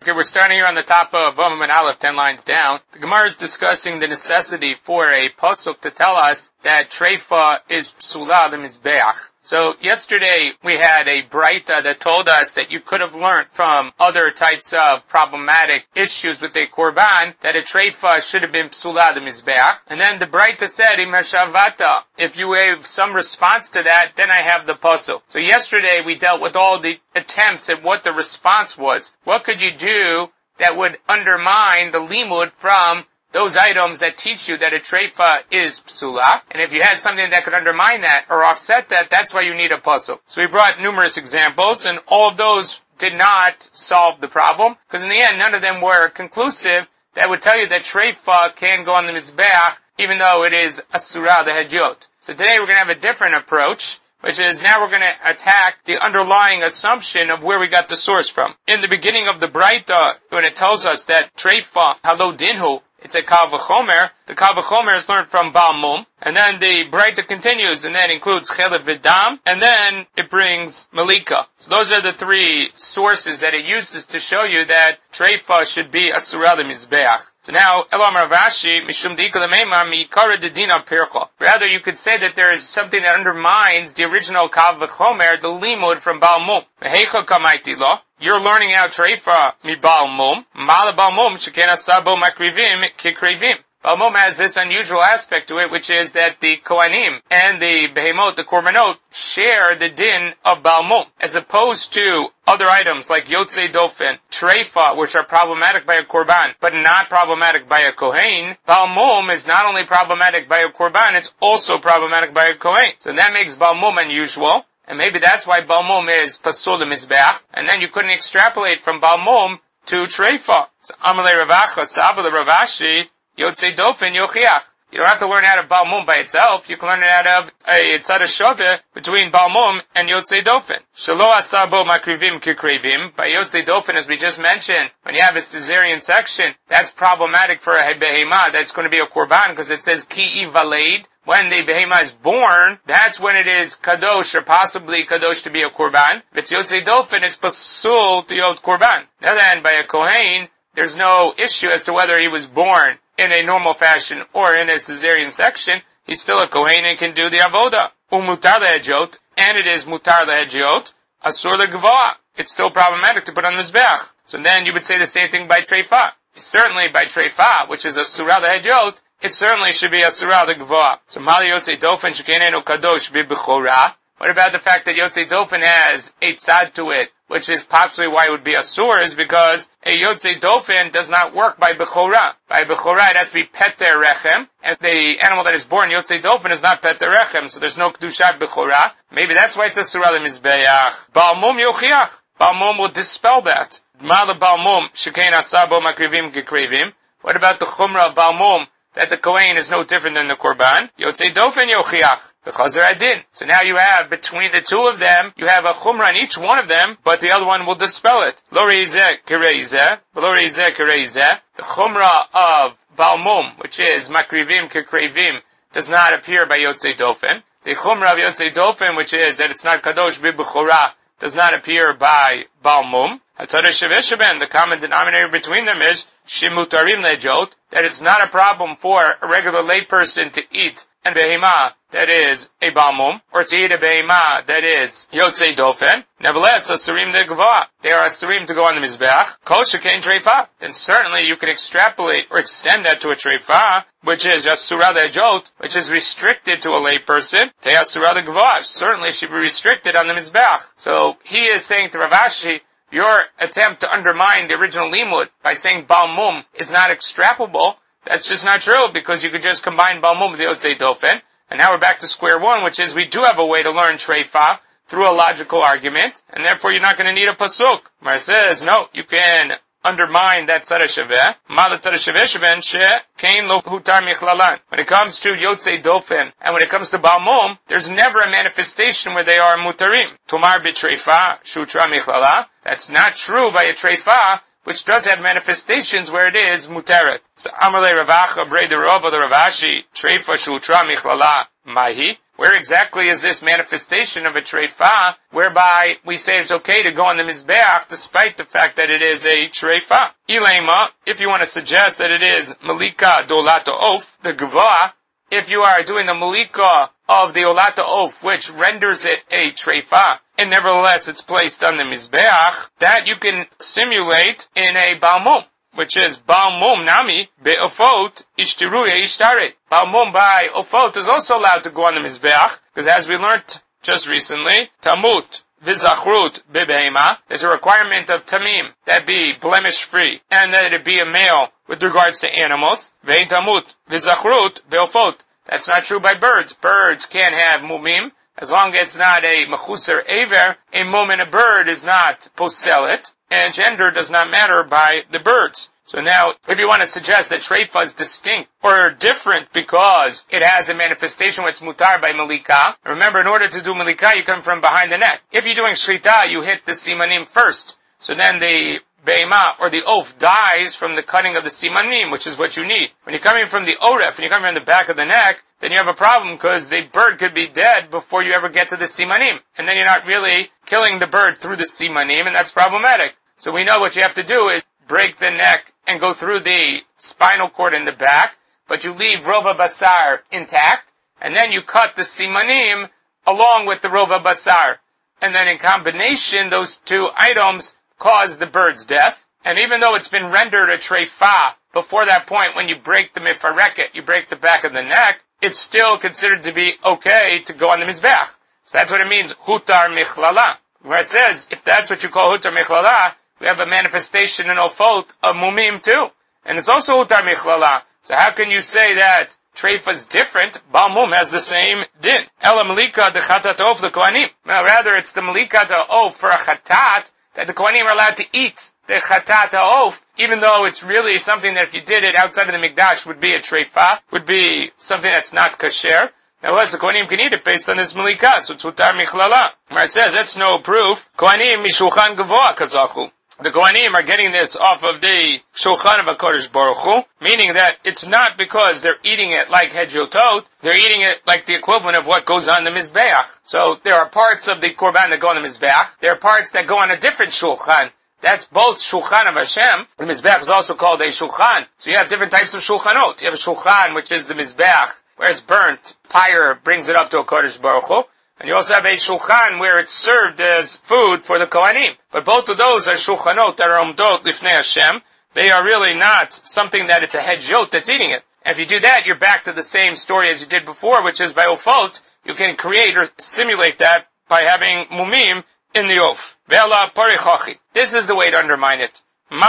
Okay, we're starting here on the top of Vamim and Aleph, 10 lines down. The Gemara is discussing the necessity for a pasuk to tell us that treifa is psula the mizbeach. So yesterday we had a Braita that told us that you could have learned from other types of problematic issues with a korban that a treifa should have been psula the mizbeach. And then the Braita said, Imeshavata, if you have some response to that, then I have the pasuk. So yesterday we dealt with all the attempts at what the response was. What could you do that would undermine the limud from those items that teach you that a treifa is psula? And if you had something that could undermine that or offset that, that's why you need a pasuk. So we brought numerous examples, and all of those did not solve the problem, because in the end, none of them were conclusive that would tell you that treifa can go on the mizbeach, even though it is asura the hejot. So today we're going to have a different approach, which is now we're going to attack the underlying assumption of where we got the source from. In the beginning of the Braita, when it tells us that treifa, halo dinhu, it's a kal v'chomer. The kal v'chomer is learned from Baal Mum. And then the Braita continues, and then includes chelev v'dam, and then it brings malika. So those are the three sources that it uses to show you that treifa should be asura l'mizbeach. So now, Elam Rav Ashi, mishum deika l'meima mi'ikara dedina pircha. Rather, you could say that there is something that undermines the original kal v'chomer, the limud from Baal Mum. Mehecha kamaiti lo. You're learning out treifa mi Baal Mum. Mala Baal Mum sheken asabo makrivim kikrivim. Baal Mum has this unusual aspect to it, which is that the Kohanim and the Behemot, the Korbanot, share the din of Baal Mum, as opposed to other items like Yotzei Dofen, Treifa, which are problematic by a Korban, but not problematic by a Kohen. Baal Mum is not only problematic by a Korban, it's also problematic by a Kohen. So that makes Baal Mum unusual. And maybe that's why Baal Mum is pasul mizbeach, and then you couldn't extrapolate from Baal Mum to Treifa. So Amalei Ravacha, Sabala Ravashi, Yotzei Dofen, Yochiach. You don't have to learn out of Baal Mum by itself. You can learn it out of a tzad shaveh between Baal Mum and Yotzei Dofen. Shelo asabo makrivim kikrivim. By Yotzei Dofen, as we just mentioned, when you have a cesarean section, that's problematic for a behemah. That's going to be a korban, because it says ki ivaleid. When the behemah is born, that's when it is kadosh, or possibly kadosh to be a korban. If it's Yotzei Dofen, it's pasul to yot korban. Now then, by a kohen, there's no issue as to whether he was born in a normal fashion or in a cesarean section. He's still a kohen and can do the avoda. Umutar lehejot, and it is mutar lehejot, asur legvoa. It's still problematic to put on the mizbeach. So then you would say the same thing by treifa. Certainly by treifa, which is asura lehejot, it certainly should be asura legvoa. So mali yotzei dofen shekenenu kadosh b'bechora. What about the fact that yotzei dofen has a tzad to it, which is possibly why it would be asur, is because a yotzei dofen does not work by bechora. By bechora, it has to be peter rechem, and the animal that is born yotzei dofen is not peter rechem, so there's no kedushat bechora. Maybe that's why it's asura lemizbeach. Baal Mum yochiach. Baal Mum will dispel that. Mala Baal Mum shekein asabo makrivim kikrivim. What about the chumrah of Baal Mum, that the kohen is no different than the korban? Yotzei dofen yochiach. Because they're adin. So now you have, between the two of them, you have a chumrah in each one of them, but the other one will dispel it. Lo reizeh kireizeh, lo reizeh kireizeh. The chumrah of Baal Mum, which is makrivim kikrivim, does not appear by Yotzei Dofen. The chumrah of Yotzei Dofen, which is that it's not kadosh b'bechora, does not appear by Baal Mum. The common denominator between them is shimutarim lejot, that it's not a problem for a regular layperson to eat and behemah that is a Baal Mum, or to eat a behemah that is Yotzei Dofen. Nevertheless, asurim legvoa, they are asurim to go on the mizbeach. Kol shekein treifa, then certainly you can extrapolate or extend that to a treifa, which is asura lehejot, which is restricted to a layperson. Te asura legvoa, certainly should be restricted on the mizbeach. So he is saying to Rav Ashi, your attempt to undermine the original limud by saying Baal Mum is not extrapolable, that's just not true, because you could just combine Baal Mum with the Yotzei Dofen. And now we're back to square one, which is we do have a way to learn treifa through a logical argument, and therefore you're not going to need a pasuk. Mar says, no, you can undermine that tzad shaveh. Ma the tzad shaveh sheben she kein lo hutar michlalan. When it comes to Yotzei Dofen, and when it comes to Baal Mum, there's never a manifestation where they are mutarim. Tomar b'treifa shutra michlala. That's not true by a treifa, which does have manifestations where it is muteret. So Amalei Ravacha, Brei de Rava, the Ravashi, Treifa Shutra Michlala Mahi. Where exactly is this manifestation of a treifa, whereby we say it's okay to go on the Mizbeach despite the fact that it is a treifa? Ilema, if you want to suggest that it is Malika Dolato Of, the Gavoa, if you are doing the Malika of the Olata Of, which renders it a treifa, and nevertheless it's placed on the Mizbeach, that you can simulate in a Balmum, which is Balmum Nami Be'ofot Ishtiruya Ishtare. Balmum by Ofot is also allowed to go on the Mizbeach, because as we learned just recently, Tamut Vizachrut Bebehema, there's a requirement of Tamim, that be blemish free, and that it be a male with regards to animals. Vein Tamut Vizachrut Be'ofot. That's not true by birds. Birds can't have mumim, as long as it's not a mechuser aver. A mum in a bird is not poselet, and gender does not matter by the birds. So now, if you want to suggest that treifa is distinct or different because it has a manifestation which mutar by malika, remember, in order to do malika, you come from behind the neck. If you're doing shrita, you hit the simanim first. So then the be'ema, or the oaf, dies from the cutting of the simanim, which is what you need. When you're coming from the oref, and you're coming from the back of the neck, then you have a problem because the bird could be dead before you ever get to the simanim. And then you're not really killing the bird through the simanim, and that's problematic. So we know what you have to do is break the neck and go through the spinal cord in the back, but you leave rova basar intact, and then you cut the simanim along with the rova basar. And then in combination, those two items cause the bird's death. And even though it's been rendered a treifa before that point, when you break the mifareket, you break the back of the neck, it's still considered to be okay to go on the mizbeach. So that's what it means, hutar michlala. Where it says, if that's what you call hutar michlala, we have a manifestation in ofot of mumim too. And it's also hutar michlala. So how can you say that treifa is different? Baal mum has the same din. Ela malika de chatat of the kohanim. Now rather it's the malika de of for a chatat that the kohanim are allowed to eat. The chatat of, even though it's really something that if you did it outside of the mikdash would be a treifa, would be something that's not kasher. Nevertheless, the kohanim can eat it based on this malika, so it's hutar michlala. Where it says that's no proof. Kohanim mishulchan gavoa kazachu. The kohanim are getting this off of the shulchan of HaKadosh Baruch Hu, meaning that it's not because they're eating it like hedjotot, they're eating it like the equivalent of what goes on the mizbeach. So there are parts of the korban that go on the mizbeach, there are parts that go on a different shulchan. That's both shulchan of Hashem. The mizbeach is also called a shulchan. So you have different types of shulchanot. You have a shulchan, which is the mizbeach, where it's burnt, fire brings it up to HaKadosh Baruch Hu. And you also have a shulchan where it's served as food for the kohanim. But both of those are shulchanot that are umdot lifnei Hashem. They are really not something that it's a hedjot that's eating it. And if you do that, you're back to the same story as you did before, which is by ofot, you can create or simulate that by having mumim in the of. Ve'ala parichachi. This is the way to undermine it.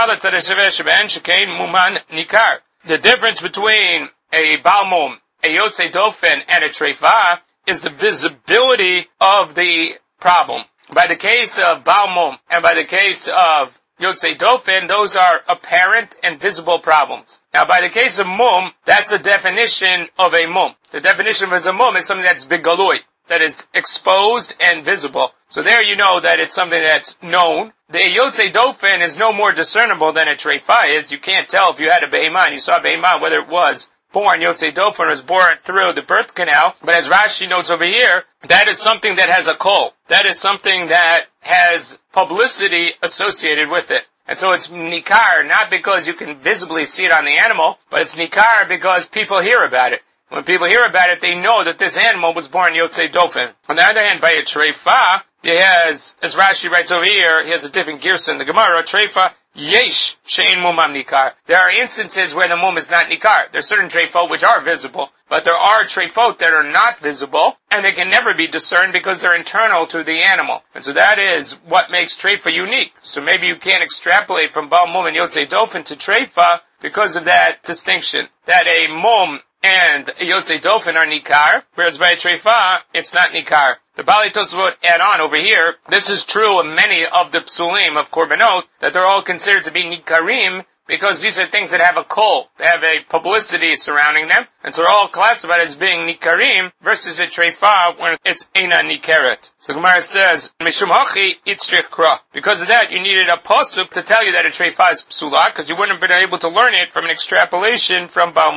The difference between a balmum, a yotzei dofen, and a treifa is the visibility of the problem. By the case of balmum and by the case of yotzei dofen, those are apparent and visible problems. Now by the case of mum, that's the definition of a mum. The definition of a mum is something that's bigalui, that is exposed and visible. So there you know that it's something that's known. The yotzei dofen is no more discernible than a treifa is. You can't tell if you had a behemah and you saw a behemah whether it was born yotzei dofen was born through the birth canal. But as Rashi notes over here, that is something that has a kol. That is something that has publicity associated with it. And so it's nikar, not because you can visibly see it on the animal, but it's nikar because people hear about it. When people hear about it, they know that this animal was born yotzei dofen. On the other hand, by a treifa, he has, as Rashi writes over here, he has a different girsa in the Gemara, treifa, yesh shein mumam nikar. There are instances where the mum is not nikar. There are certain treifot which are visible, but there are treifot that are not visible, and they can never be discerned because they're internal to the animal. And so that is what makes treifa unique. So maybe you can't extrapolate from Baal Mum and Yotzei Dofen to treifa because of that distinction. That a mum and a Yotzei Dofen are nikar, whereas by a treifa, it's not nikar. The Bali Tosafot add on over here, this is true of many of the psulim of korbanot, that they're all considered to be nikarim, because these are things that have a kol, they have a publicity surrounding them, and so they're all classified as being nikarim, versus a treifa when it's eina nikeret. So Gemara says, Mishum hachi itzrich kra. Because of that, you needed a pasuk to tell you that a treifa is psula, because you wouldn't have been able to learn it from an extrapolation from Baal Mum.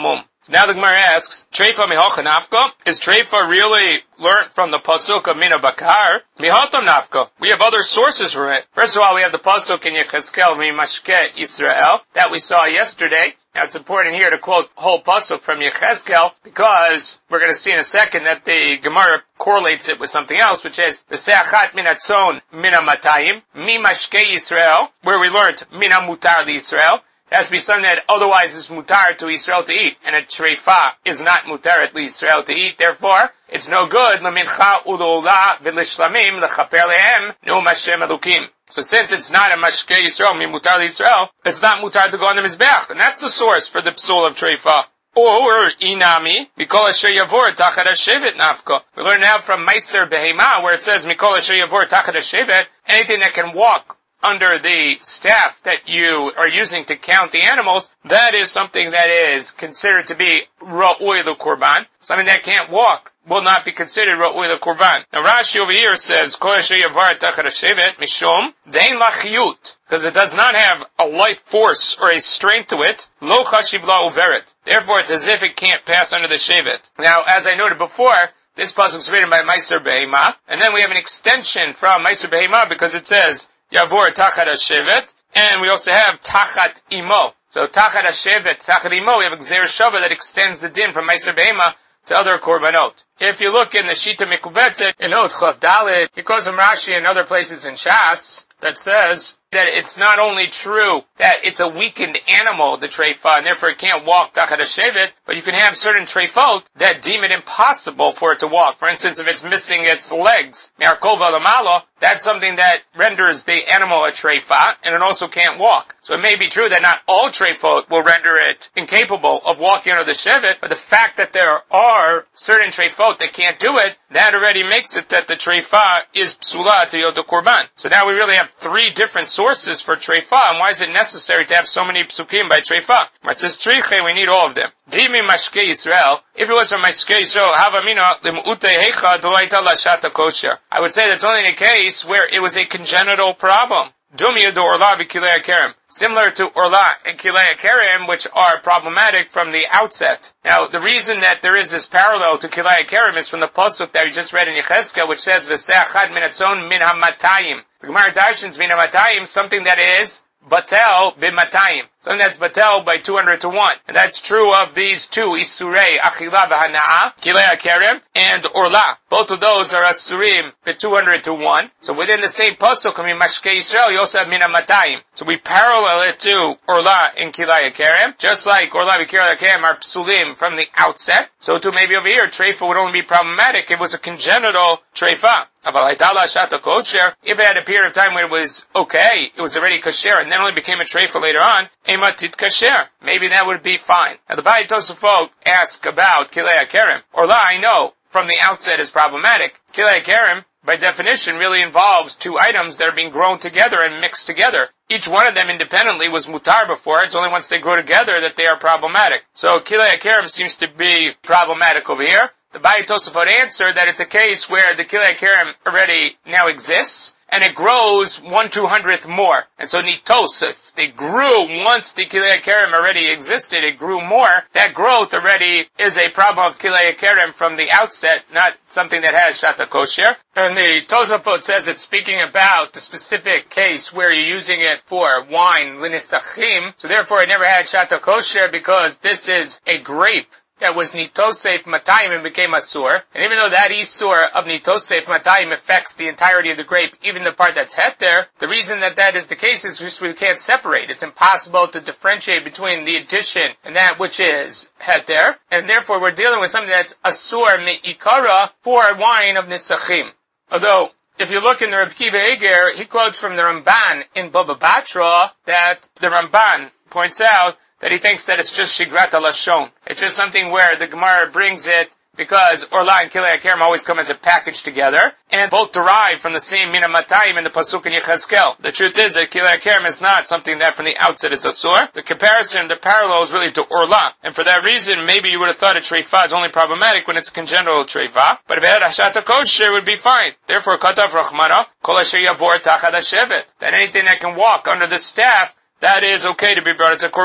So now the Gemara asks, Treifa mihocha nafka? Is Treifa really learned from the pasuk of Mina Bakar? Mihotam nafka. We have other sources for it. First of all, we have the pasuk in Yechezkel, Mimashke Israel, that we saw yesterday. Now it's important here to quote whole pasuk from Yechezkel because we're going to see in a second that the Gemara correlates it with something else, which is V'seachat min hatzon min hamatayim mimashke Yisrael, where we learned min hamutar liYisrael. It has to be something that otherwise is mutar to Israel to eat, and a treifa is not mutar to Israel to eat. Therefore, it's no good. L'mincha u'lo'ula v'lishlamim l'chaper lehem ne'um Hashem elukim. So since it's not a mashke Yisrael, mutar Yisrael, it's not mutar to go on the mizbeach, and that's the source for the psul of treifa. Or inami mikol asher yavor tachat hashevet nafka. We learn now from Meiser Behema where it says mikol asher yavor tachat hashevet, anything that can walk under the staff that you are using to count the animals, that is something that is considered to be ra'ui l'korban. Something that can't walk will not be considered ra'ui l'korban. Now Rashi over here says, kol asher yavar tachat hashevet mishum dein lachiyut, because it does not have a life force or a strength to it, lo chashiv la uveret. Therefore it's as if it can't pass under the shevet. Now, as I noted before, this pasuk is written by Meiser Behema, and then we have an extension from Meiser Behema because it says, Yavor tachat hashevet, and we also have tachat imo. So tachat hashevet, tachat imo, we have a gzeir shava that extends the din from Meiser Behema to other korbanot. If you look in the Shita Mikubetzet, in Ot Chav Dalet, it goes from Rashi and other places in Shas that says that it's not only true that it's a weakened animal, the treifa, and therefore it can't walk tachat hashevet, but you can have certain treifot that deem it impossible for it to walk. For instance, if it's missing its legs, me'arkol v'lamalo, that's something that renders the animal a treifa, and it also can't walk. So it may be true that not all treifot will render it incapable of walking under the shevet, but the fact that there are certain treifot that can't do it, that already makes it that the treifa is psula to yot korban. So now we really have three different sources for treifa, and why is it necessary to have so many psukim by treifa? It says triche, we need all of them. Dimi mashke Yisrael, if it was from mashke Yisrael, havamina limute hecha dolaita lashata kosher. I would say that's only in a case where it was a congenital problem. Dumia do orla v'kilei kerem. Similar to orla and kilei kerem, which are problematic from the outset. Now, the reason that there is this parallel to kilei kerem is from the pasuk that we just read in Yechezkel, which says, V'seachad min hatzon min hamatayim. The Gemara Darshans min hamatayim, something that is batel b'matayim. Something that's batel by 200 to 1. And that's true of these two, Isurei, Achila v'hana'ah, Kilei HaKerem, and Orla. Both of those are Asurim by 200 to 1. So within the same pasuk, I mean, Mashke Yisrael, you also have Min HaMatayim. So we parallel it to Orla and Kilei HaKerem, just like Orla and Kilei HaKerem are Psulim from the outset. So too maybe over here, Treifa would only be problematic if it was a congenital Treifa. If it had a period of time where it was okay, it was already kasher, and then only became a treifa later on, ematit kasher. Maybe that would be fine. Now the Bayit Tosafot ask about kilei hakerem. Orla, I know from the outset is problematic. Kilei hakerem, by definition, really involves two items that are being grown together and mixed together. Each one of them independently was mutar before. It's only once they grow together that they are problematic. So kilei hakerem seems to be problematic over here. The Bayit Tosafot answered that it's a case where the Kilei HaKerem already now exists, and it grows 1/200th more. And so nitos, if they grew once the Kilei HaKerem already existed, it grew more, that growth already is a problem of Kilei HaKerem from the outset, not something that has shata kosher. And the Tosafot says it's speaking about the specific case where you're using it for wine, linisachim, so therefore it never had shata kosher because this is a grape that was nitosef matayim and became asur. And even though that isur of nitosef matayim affects the entirety of the grape, even the part that's heter, the reason that that is the case is just we can't separate. It's impossible to differentiate between the addition and that which is heter, and therefore we're dealing with something that's asur me'ikara for wine of nisachim. Although, if you look in the Reb Kiva Eger, he quotes from the Ramban in Baba Batra that the Ramban points out that he thinks that it's just shigrata lashon. It's just something where the Gemara brings it because Orla and Kilei HaKerem always come as a package together, and both derive from the same Min HaMatayim in the pasuk in Yechezkel. The truth is that Kilei HaKerem is not something that from the outset is asur. The comparison, the parallel is really to Orla, and for that reason, maybe you would have thought a treifa is only problematic when it's a congenital treifa, but if it had hashata kosher, it would be fine. Therefore, katav rachmana, kol asher yavor tachad hashevet, that anything that can walk under the staff, that is okay to be brought as a korban.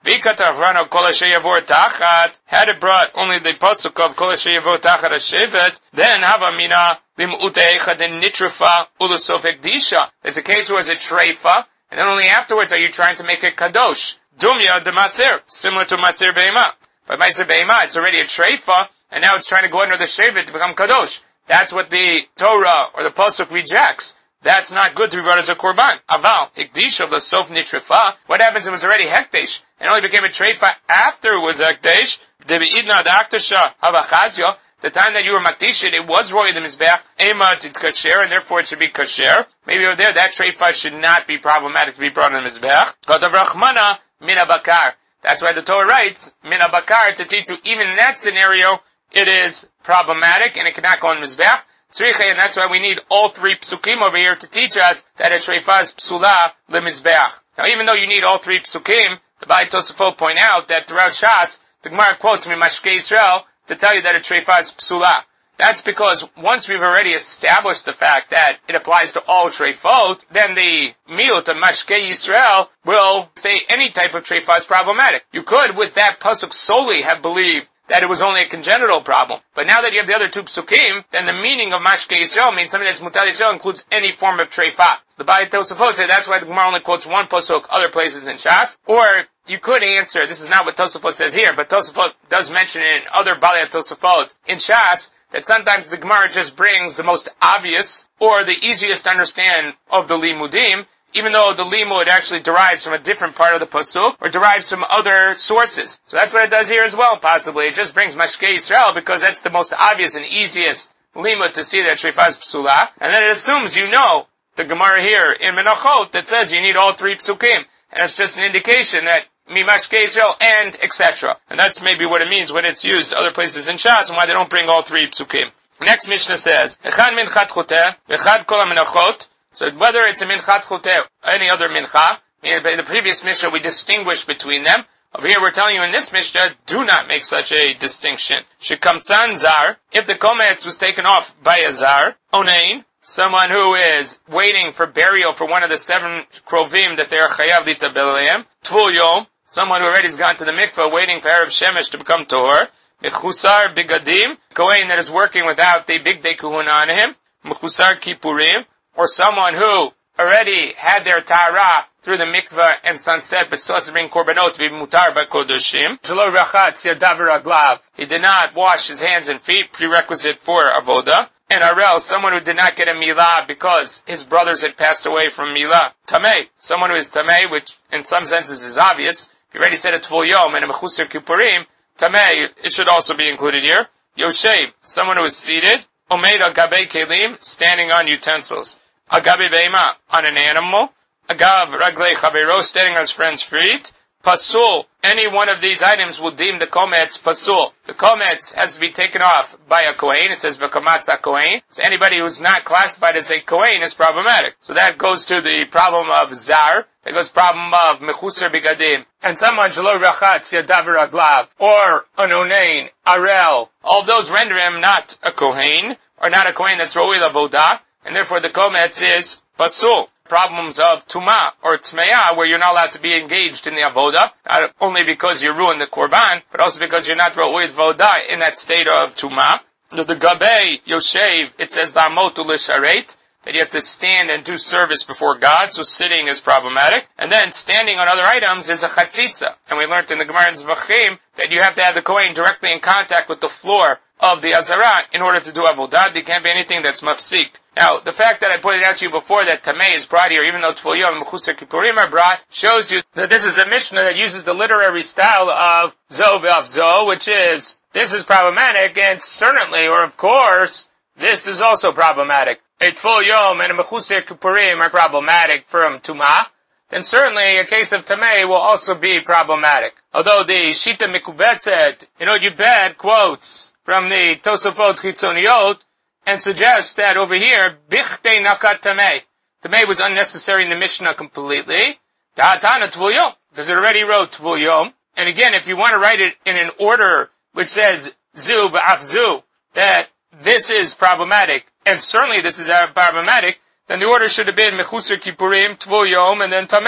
V'ikatavrano kol asher yavor tachat, had it brought only the pasuk of kol asher yavor tachat hashevet, then hava mina lim'ute echad and nitrafa ulusof ekdisha. There's a case where it's a treifa, and then only afterwards are you trying to make it kadosh. Dumya de maser, similar to maser be'ema. But maser be'ema, it's already a treifa, and now it's trying to go under the shevet to become kadosh. That's what the Torah or the pasuk rejects. That's not good to be brought as a korban. Aval, hekdish of the sof nitrafa. What happens if it was already hekdesh and only became a treifa after it was hekdesh? Debi'idna da'aktasha havachazyo. The time that you were makdishit, it was roy the mizbeach, ema tit kasher, and therefore it should be kasher. Maybe over there, that treifa should not be problematic to be brought in the mizbeach. Kotav rachmana mina bakar. That's why the Torah writes mina bakar to teach you even in that scenario it is problematic and it cannot go on mizbeach. And that's why we need all three psukim over here to teach us that a treifa is psula lemizbeach. Now, even though you need all three psukim, the Ba'ai Tosafot point out that throughout Shas, the Gemara quotes Mimashkei Yisrael to tell you that a treifa is psula. That's because once we've already established the fact that it applies to all treifot, then the miut of Mashkei Yisrael will say any type of treifa is problematic. You could, with that pasuk solely, have believed that it was only a congenital problem. But now that you have the other two psukim, then the meaning of Mashkei Yisrael means something that's mutal Yisrael includes any form of treifa. So the Ba'ai Tosafot say that's why the Gemara only quotes one pasuk other places in Shas. Or you could answer, this is not what Tosafot says here, but Tosafot does mention in other Ba'ai Tosafot in Shas that sometimes the Gemara just brings the most obvious or the easiest to understand of the limudim, even though the limud actually derives from a different part of the pasuk, or derives from other sources. So that's what it does here as well, possibly. It just brings Mashkei Yisrael, because that's the most obvious and easiest limud to see that treifa is psula, and then it assumes you know the Gemara here in Menachot that says you need all three psukim, and it's just an indication that Mimashkei Yisrael and etc. And that's maybe what it means when it's used other places in Shas, and why they don't bring all three psukim. Next Mishnah says, Echad minchat choteh, v'echad kol ha-menachot. So whether it's a minchat choteh or any other mincha, in the previous Mishnah we distinguished between them. Over here we're telling you in this Mishnah, do not make such a distinction. Shekamtzan zar, if the kometz was taken off by a zar, onein, someone who is waiting for burial for one of the 7 krovim that they are chayav litabel aleim, tvul yom, someone who already has gone to the mikveh waiting for Erev Shemesh to become Torah, mechusar bigadim, kohen that is working without the big day kahuna on him, mechusar kippurim, or someone who already had their tahara through the mikveh and sunset, but still has to bring korbanot to be mutar by kodoshim. Shelo rachatz yadav raglav. He did not wash his hands and feet, prerequisite for avoda. And arel, someone who did not get a milah because his brothers had passed away from milah. Tamei, someone who is tamei, which in some senses is obvious. If you already said a tvul yom and a mechusar kippurim, tamei, it should also be included here. Yoshev, someone who is seated. Omeid al gabei kelim, standing on utensils. Agabi beima, on an animal. Agav raglei chavero, standing on his friend's feet. Pasul, any one of these items will deem the kometz pasul. The kometz has to be taken off by a kohen. It says v'kamatz ha-kohen. So anybody who's not classified as a kohen is problematic. So that goes to the problem of zar. That goes to the problem of mechusar bigadim. And someone shelo rachatz yadav raglav, or an onein, arel. All those render him not a kohen, or not a kohen that's ro'il avodah, and therefore the kometz is pasul. Problems of tuma or tmeya, where you're not allowed to be engaged in the avoda, not only because you ruined the korban, but also because you're not ro'il avodah in that state of tuma. The gabei yoshev, it says la'amot u'lisharet, that you have to stand and do service before God, so sitting is problematic. And then standing on other items is a chatzitza. And we learned in the Gemara in Zvachim that you have to have the kohen directly in contact with the floor of the azara in order to do avodah. There can't be anything that's mafsik. Now, the fact that I pointed out to you before that tamei is brought here, even though tvul yom and mechusar kippurim are brought, shows you that this is a Mishnah that uses the literary style of zo v'af zo, which is, this is problematic, and certainly, or of course, this is also problematic. A tvul yom and a mechusar kippurim are problematic from tumah, then certainly a case of tamei will also be problematic. Although the Shita Mikubetzet, Yud quotes from the Tosafot Chitzoniot, and suggests that over here, bichte nakat tamei. Tamei was unnecessary in the Mishnah completely. Ta'atana tvul yom, because it already wrote tvul yom. And again, if you want to write it in an order which says zu v'af zu, that this is problematic, and certainly this is problematic, then the order should have been mechusar kippurim, tvul yom, and then tamei.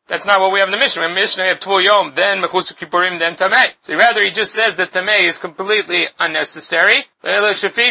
That's not what we have in the Mishnah. In the Mishnah, you have Tvul Yom, then Mechusar Kippurim, then Tamei. So rather, he just says that Tamei is completely unnecessary. Because the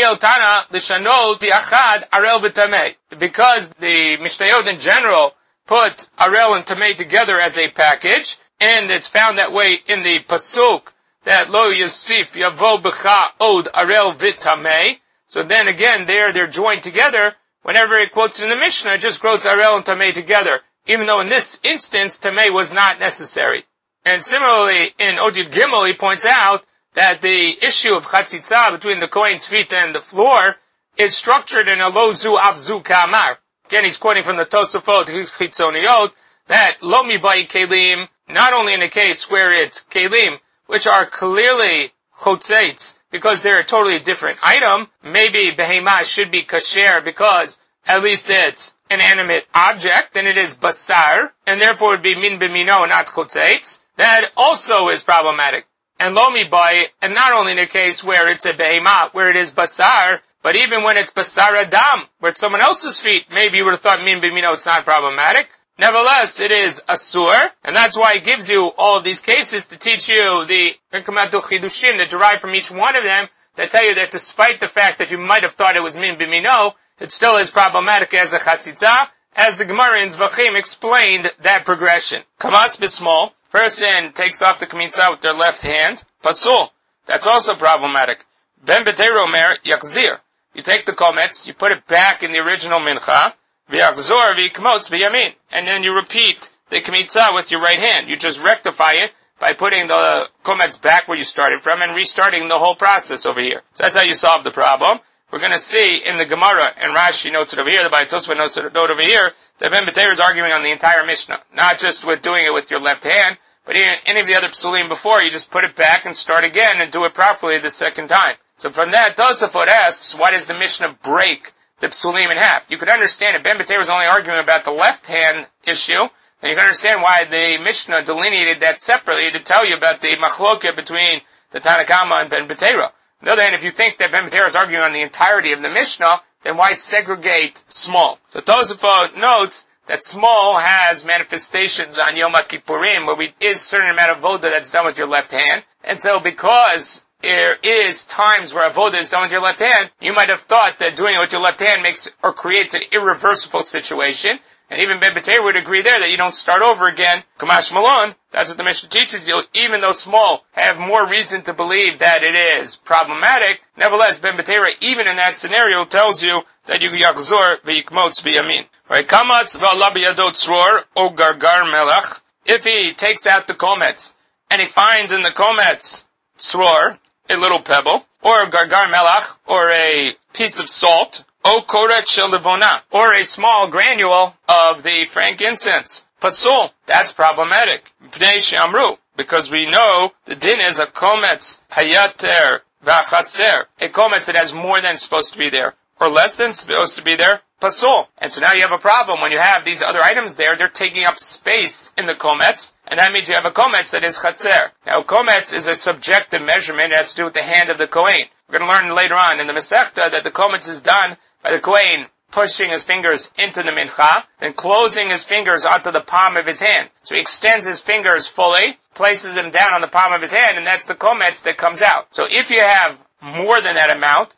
Mishnayot in general put Arel and Tamei together as a package, and it's found that way in the Pasuk, that Lo Yosif Yavo B'cha Od Arel Vit Tamei. So then again, they're joined together. Whenever it quotes in the Mishnah, it just quotes Arel and Tamei together, even though in this instance, Tamei was not necessary. And similarly, in Odid Gimel, he points out that the issue of Chatzitza between the Kohen's feet and the floor is structured in a Lo Zu Avzu Ka'amar. Again, he's quoting from the Tosafot Chitzoniot that Lo Mibai Kelim, not only in a case where it's Kelim, which are clearly Chotzeitz, because they're a totally different item, maybe Behemah should be Kasher because at least it's an animate object, and it is Basar, and therefore it would be Min B'mino, not Chotzeitz. That also is problematic. And Lo Mibai, and not only in a case where it's a Behemah, where it is Basar, but even when it's Basar Adam, where it's someone else's feet, maybe you would have thought Min B'mino, it's not problematic. Nevertheless, it is Asur, and that's why it gives you all of these cases to teach you the Inkamatu Chidushim that derive from each one of them, that tell you that despite the fact that you might have thought it was Min B'mino, it still is problematic as a Chatzitza, as the Gemara in Zvachim explained that progression. Kamatz B'smol, person takes off the Kamitza with their left hand, Pasul, that's also problematic. Ben B'teiro Mer Yakzir, you take the Kometz, you put it back in the original Mincha, V'yachzor v'yikmotz b'yamin. And then you repeat the Kmitza with your right hand. You just rectify it by putting the Kometz back where you started from and restarting the whole process over here. So that's how you solve the problem. We're going to see in the Gemara, and Rashi notes it over here, the Beit Tosfot notes it over here, that Ben B'teir is arguing on the entire Mishnah. Not just with doing it with your left hand, but in any of the other Psulim before, you just put it back and start again and do it properly the second time. So from that, Tosafot asks, why does the Mishnah break the Psulim in half? You could understand if Ben B'teir was only arguing about the left hand issue, then you can understand why the Mishnah delineated that separately to tell you about the machloket between the Tanna Kama and Ben B'teir. On the other hand, if you think that Ben B'teir is arguing on the entirety of the Mishnah, then why segregate small? So Tosafot notes that small has manifestations on Yom Kippurim, where is a certain amount of voda that's done with your left hand. And so because there is times where avoda is done with your left hand, you might have thought that doing it with your left hand makes or creates an irreversible situation. And even Ben B'teir would agree there that you don't start over again. Kamash Malon, that's what the Mishnah teaches you. Even though small have more reason to believe that it is problematic, nevertheless, Ben B'teir, even in that scenario, tells you that you yachzor v'yikmotz b'yamin. Right? Kamatz v'allah b'yadot tzror o gargar melach. If he takes out the kometz and he finds in the kometz tzror, a little pebble, or a gargar melach, or a piece of salt, o koret shel levona, or a small granule of the frankincense, pasul, that's problematic. Pnei she'amru, because we know the din is a kometz hayater v'chaser, a kometz that has more than supposed to be there, or less than supposed to be there, pasul. And so now you have a problem when you have these other items there, they're taking up space in the kometz, and that means you have a kometz that is chatzer. Now, kometz is a subjective measurement. It has to do with the hand of the kohen. We're going to learn later on in the Masechta that the kometz is done by the kohen pushing his fingers into the mincha, then closing his fingers onto the palm of his hand. So he extends his fingers fully, places them down on the palm of his hand, and that's the kometz that comes out. So if you have more than that amount,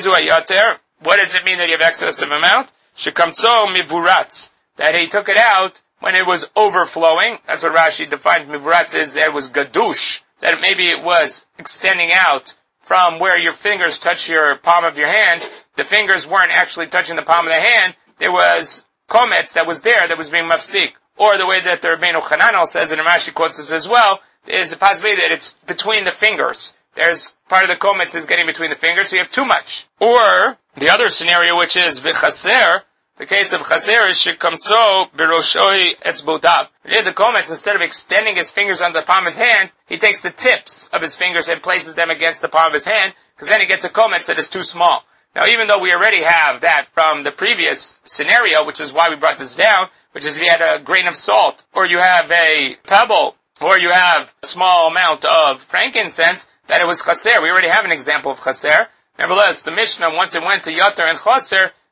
what does it mean that you have excessive amount? Shekamtso mivuratz, that he took it out when it was overflowing. That's what Rashi defines mivuratz is, that it was gadush, that maybe it was extending out from where your fingers touch your palm of your hand. The fingers weren't actually touching the palm of the hand. There was kometz that was there that was being mafsik. Or the way that the Rabbeinu Chananel says, and Rashi quotes this as well, is a possibility that it's between the fingers. There's part of the kometz is getting between the fingers, so you have too much. Or the other scenario, which is v'chaser, the case of chaser is shekamtso b'roshoi etzbotav. The kometz, instead of extending his fingers on the palm of his hand, he takes the tips of his fingers and places them against the palm of his hand, because then he gets a kometz that is too small. Now, even though we already have that from the previous scenario, which is why we brought this down, which is if you had a grain of salt, or you have a pebble, or you have a small amount of frankincense, that it was chaser. We already have an example of chaser. Nevertheless, the Mishnah, once it went to yater and chaser,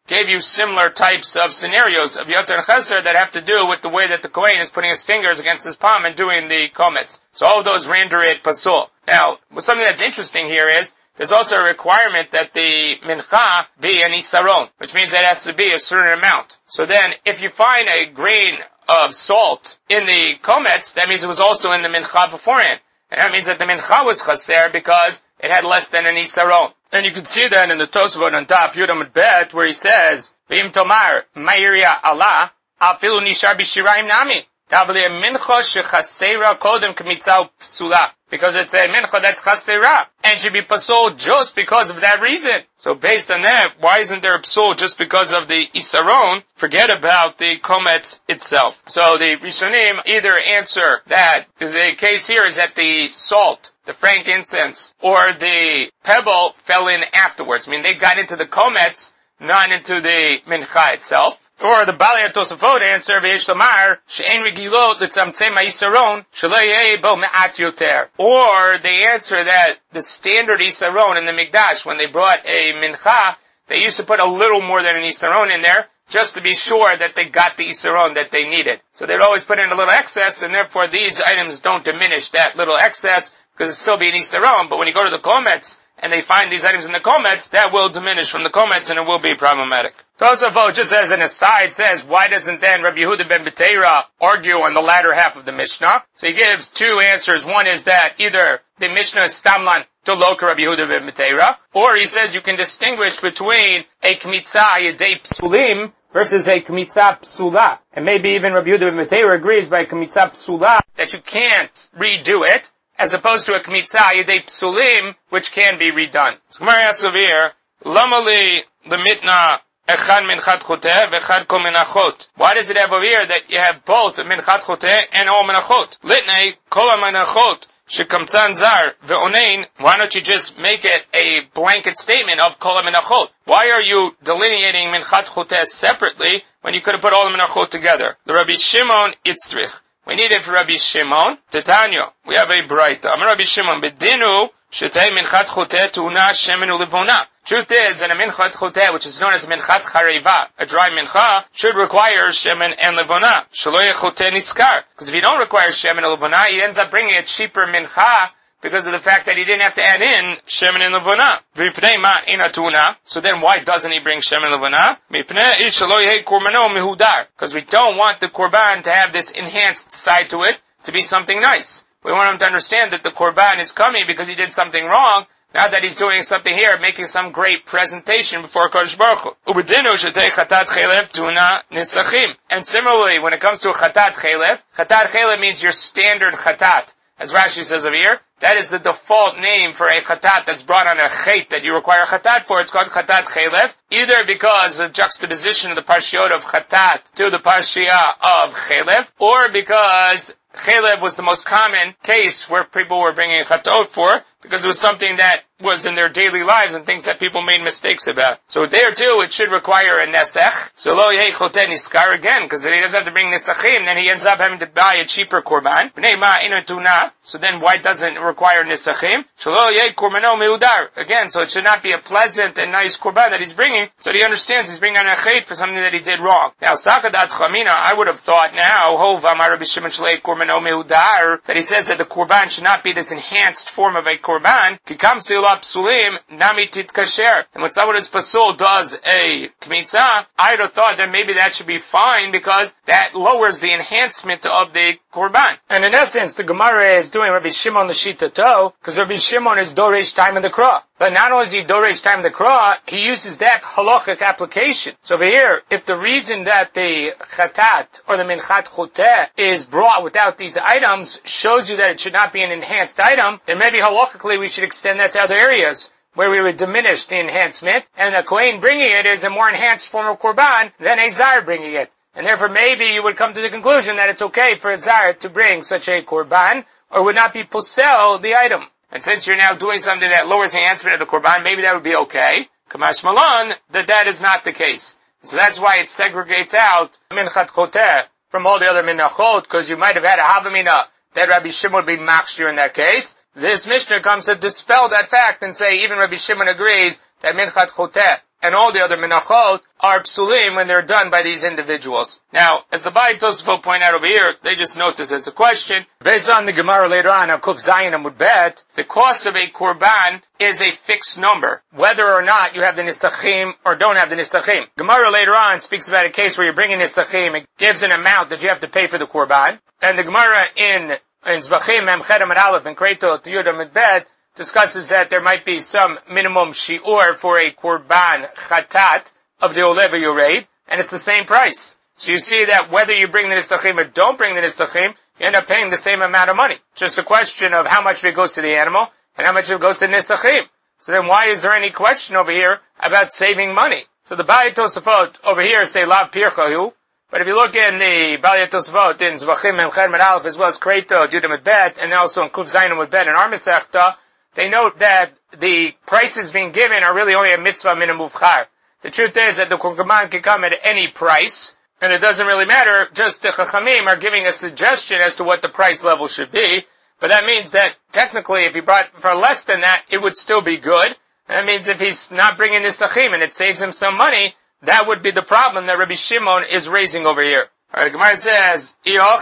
gave you similar types of scenarios of Yoter and Chesed that have to do with the way that the Kohen is putting his fingers against his palm and doing the komets. So all of those render it pasul. Now, something that's interesting here is there's also a requirement that the mincha be an isaron, which means that it has to be a certain amount. So then, if you find a grain of salt in the komets, that means it was also in the mincha beforehand. And that means that the mincha was chaser because it had less than an isaron. And you can see that in the Tosafot on Daf Yudam Bet, where he says, V'im tomar, ma'irya Allah, afilu nishar b'shiraim nami. Tavli mincha shechasera kodem k'mitzah psula. Because it's a mincha that's chasera, and should be pasul just because of that reason. So based on that, why isn't there a psul just because of the isaron? Forget about the komets itself. So the Rishonim either answer that the case here is that the salt, the frankincense, or the pebble fell in afterwards. I mean, they got into the komets, not into the mincha itself. Or the Balei Tosafot answer, V'yesh lomar, she'en regilot l'tzamtzem ha'isaron, shelo yeh bo me'at yoter. Or they answer that the standard isaron in the Mikdash, when they brought a mincha, they used to put a little more than an isaron in there, just to be sure that they got the isaron that they needed. So they'd always put in a little excess, and therefore these items don't diminish that little excess, because it'll still be an isaron. But when you go to the komets, and they find these items in the komets, that will diminish from the komets, and it will be problematic. Tosafot, just as an aside, says, why doesn't then Rabbi Yehuda ben Beteira argue on the latter half of the Mishnah? So he gives two answers. One is that either the Mishnah is stamlan to loka Rabbi Yehuda ben Beteira, or he says you can distinguish between a kmitzah yedei psulim versus a kmitzah psula. And maybe even Rabbi Yehuda ben Beteira agrees by kmitzah psula that you can't redo it, as opposed to a kmitzah yedei psulim, which can be redone. So Gemara asks over here, lama li lemitna echad minchat choteh v'echad kol menachot. Why does it have over here that you have both minchat choteh and all menachot? Litnei kol menachot shekamtzan zar ve'onein. Why don't you just make it a blanket statement of kol menachot? Why are you delineating minchat choteh separately when you could have put all the menachot together? The Rabbi Shimon Itzrich. We need it for Rabbi Shimon. Titania. We have a bright. Rabbi Shimon bedinu shetei minchat choteh tu'una shemen u'livona. Truth is that a minchat choteh, which is known as minchat chareva, a dry mincha, should require shemen and levona. Shelo yeh choteh niskar. Because if you don't require shemen and levona, he ends up bringing a cheaper mincha because of the fact that he didn't have to add in shemen and levona. V'ipnei ma ina tuna. So then why doesn't he bring shemen and levona? Mipnei shelo yeh kormano mehudar. Because we don't want the korban to have this enhanced side to it, to be something nice. We want him to understand that the korban is coming because he did something wrong, not that he's doing something here, making some great presentation before Kodesh Baruch Hu. Ubedinu shetei chatat chelev tuna nisachim. And similarly, when it comes to a chatat chelev means your standard chatat. As Rashi says over here, that is the default name for a chatat that's brought on a chet that you require chatat for. It's called chatat chelev, either because of the juxtaposition of the parshiot of chatat to the parshia of chelev, or because chelev was the most common case where people were bringing chatot for, because it was something that was in their daily lives and things that people made mistakes about. So there too, it should require a nesach. So lo yeh choteh niskar again, because then he doesn't have to bring nisachim, then he ends up having to buy a cheaper korban. Bnei ma ina tuna. So then why doesn't it require nisachim? Shelo yeh kormano meudar. Again, so it should not be a pleasant and nice korban that he's bringing, so that he understands he's bringing on a chet for something that he did wrong. Now, sakadat chamina, I would have thought now, hova amar Rabbi Shimon shlei kormano meudar, that he says that the korban should not be this enhanced form of a korban. Kikam sila psulim nami titkasher. And when someone is pasul does a kmitzah, I would have thought that maybe that should be fine because that lowers the enhancement of the korban. And in essence, the Gemara is doing Rabbi Shimon the Shitato, because Rabbi Shimon is doresh time in the krah. But not only is he doresh time in the krah, he uses that halachic application. So over here, if the reason that the chatat or the minchat choteh is brought without these items shows you that it should not be an enhanced item, then maybe halachically we should extend that to other areas where we would diminish the enhancement, and a kohen bringing it is a more enhanced form of korban than a zar bringing it. And therefore maybe you would come to the conclusion that it's okay for a zar to bring such a korban, or would not be posel the item. And since you're now doing something that lowers the enhancement of the korban, maybe that would be okay. Kamash Malon, that is not the case. So that's why it segregates out minchat choteh from all the other minachot, because you might have had a havamina that Rabbi Shimon would be machshir in that case. This Mishnah comes to dispel that fact and say even Rabbi Shimon agrees that minchat choteh and all the other menachot are psulim when they're done by these individuals. Now, as the Bayit Tosafot point out over here, they just note this as a question. Based on the Gemara later on Kuf Zayin Amud Bet, the cost of a korban is a fixed number, whether or not you have the nisachim or don't have the nisachim. Gemara later on speaks about a case where you're bringing nisachim. It gives an amount that you have to pay for the korban. And the Gemara in Zvachim Mem Chet Amud Aleph and Kreito to Yud Amud Bet discusses that there might be some minimum shi'ur for a korban chatat of the Olev Yoreid, and it's the same price. So you see that whether you bring the nisachim or don't bring the nisachim, you end up paying the same amount of money. Just a question of how much of it goes to the animal and how much of it goes to nisachim. So then why is there any question over here about saving money? So the Bayit Tosafot over here say Lav Pirchahu, but if you look in the Bayit Tosafot in Zvachim Mem Chet Amud Aleph as well as Kreito, Yud Amud Bet, and also in Kuf Zayin Amud Bet and our Masechta, they note that the prices being given are really only a mitzvah min muvchar. The truth is that the korban can come at any price, and it doesn't really matter, just the Chachamim are giving a suggestion as to what the price level should be, but that means that technically if he brought for less than that, it would still be good, and that means if he's not bringing nisachim and it saves him some money, that would be the problem that Rabbi Shimon is raising over here. Alright, Gemara says, well,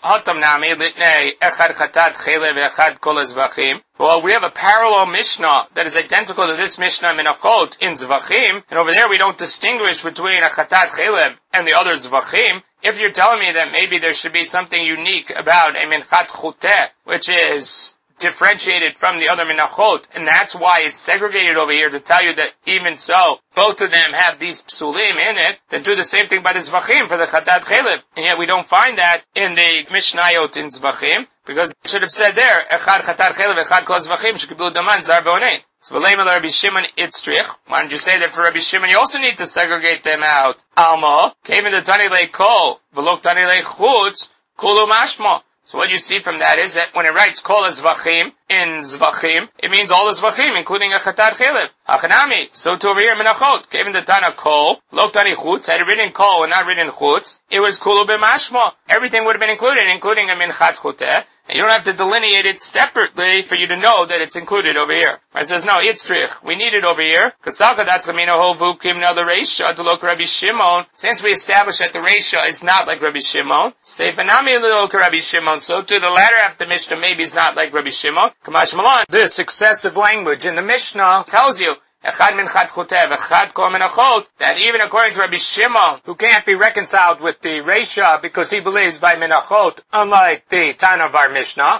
we have a parallel Mishnah that is identical to this Mishnah Menachot in Zvachim, and over there we don't distinguish between a Chatat Chelev and the other Zvachim. If you're telling me that maybe there should be something unique about a Minchat Chuteh, which is differentiated from the other Menachot, and that's why it's segregated over here to tell you that even so, both of them have these psulim in it, then do the same thing by the Zvachim for the Chatat Chelev. And yet we don't find that in the Mishnayot in Zvachim, because it should have said there, Echad Chatat Chelev, Echad Kol Zvachim, Shekiblu Daman, Zar Be'onein. So Rabbi Shimon Itzrich, why don't you say that for Rabbi Shimon you also need to segregate them out? Alma, came in the Tani Lei Kol, V'lok Tani Lei Chutz, Kulu Mashma. So what you see from that is that when it writes Kol Zvachim in Zvachim, it means all the Zvachim, including a Chatat Chelev. Hachanami, so to over here Menachot, came in the Tana Kol, V'lok Tani Chutz, had it written Kol and not written Chutz, it was Kulu B'mashma. Everything would have been included, including a Minchat Chuteh. And you don't have to delineate it separately for you to know that it's included over here. It says, no, Itzrich, we need it over here. Since we established that the Reisha is not like Rabbi Shimon, so to the latter half of the Mishnah maybe is not like Rabbi Shimon. This successive language in the Mishnah tells you that even according to Rabbi Shimon, who can't be reconciled with the Reisha because he believes by Menachot, unlike the Tana of our Mishnah,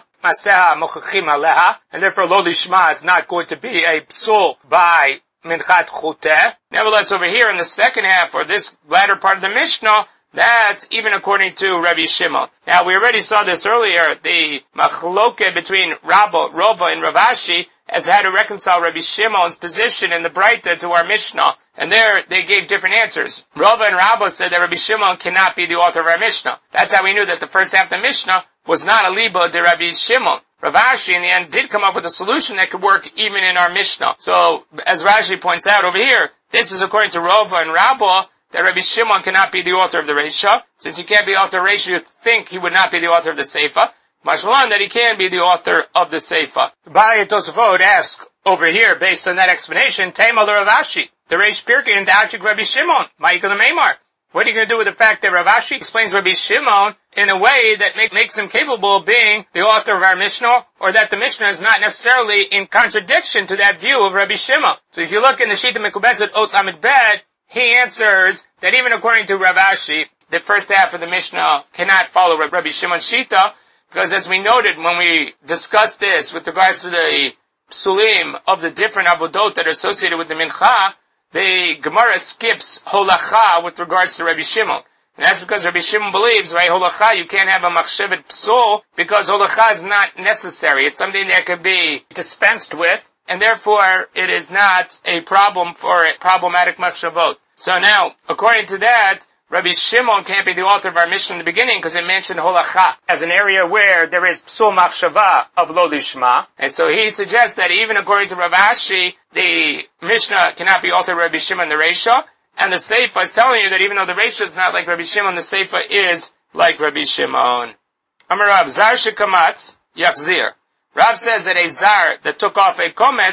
and therefore Lo Lishma is not going to be a psul by Minchat Chuteh. Nevertheless, over here in the second half, or this latter part of the Mishnah, that's even according to Rabbi Shimon. Now, we already saw this earlier, the machloke between Rava and Rav Ashi, as how to reconcile Rabbi Shimon's position in the Breita to our Mishnah. And there, they gave different answers. Rava and Rabba said that Rabbi Shimon cannot be the author of our Mishnah. That's how we knew that the first half of the Mishnah was not a liba de Rabbi Shimon. Rav Ashi, in the end, did come up with a solution that could work even in our Mishnah. So, as Rashi points out over here, this is according to Rava and Rabba, that Rabbi Shimon cannot be the author of the Reisha. Since he can't be the author of the Reisha, you think he would not be the author of the Seifa. Mashmalan, that he can be the author of the Seifa. The Bayit Tosafot asks over here, based on that explanation, Tema Rav Ashi, the Reish Pirkin into Achik Rabbi Shimon, Ma'ikal Meimar. What are you going to do with the fact that Rav Ashi explains Rabbi Shimon in a way that makes him capable of being the author of our Mishnah, or that the Mishnah is not necessarily in contradiction to that view of Rabbi Shimon? So if you look in the Shita Mekubetzet Ot Lamed Bet, he answers that even according to Rav Ashi, the first half of the Mishnah cannot follow Rabbi Shimon's Shita, because as we noted when we discussed this with regards to the psulim of the different avodot that are associated with the mincha, the Gemara skips holacha with regards to Rabbi Shimon. And that's because Rabbi Shimon believes, right, holacha, you can't have a machshevet psul, because holacha is not necessary. It's something that can be dispensed with, and therefore it is not a problem for a problematic machshavot. So now, according to that, Rabbi Shimon can't be the author of our Mishnah in the beginning because it mentioned holacha as an area where there is psul machshava of lo lishma. And so he suggests that even according to Rav Ashi, the Mishnah cannot be authored by Rabbi Shimon the Reisha. And the Seifa is telling you that even though the Reisha is not like Rabbi Shimon, the Seifa is like Rabbi Shimon. Amar Rav, Zar shekamatz yachzir. Rav says that a zar that took off a kometz